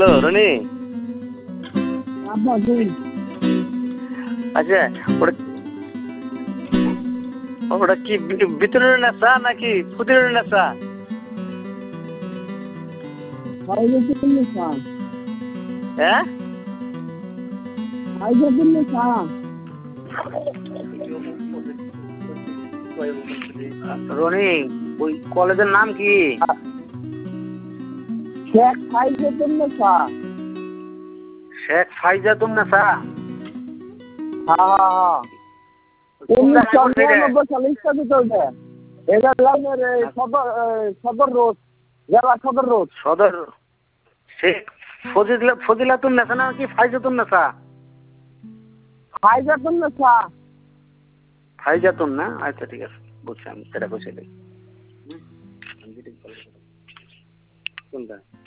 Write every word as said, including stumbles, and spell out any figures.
Hello Roni. আচ্ছা ওটা ওটা কি ভিতরের নেশা নাকি ফুটির নেশা? হ্যাঁ রনি ওই কলেজের নাম কি? শেখ ফাইজাতুন নেসা। শেখ ফাইজাতুন নেসা। হ্যাঁ হ্যাঁ উনিশশো নিরানব্বই সালে স্থাপিত হয়েছে। এটা লাইনের সদর সদর রোড, জেলা সদর রোড। সদর শেখ ফজিলা ফজিলাতুন নেসা না কি ফাইজাতুন নেসা? ফাইজাতুন নেসা। ফাইজাতুন না, আচ্ছা ঠিক আছে বুঝছি আমি, সেটা বুঝে কোনটা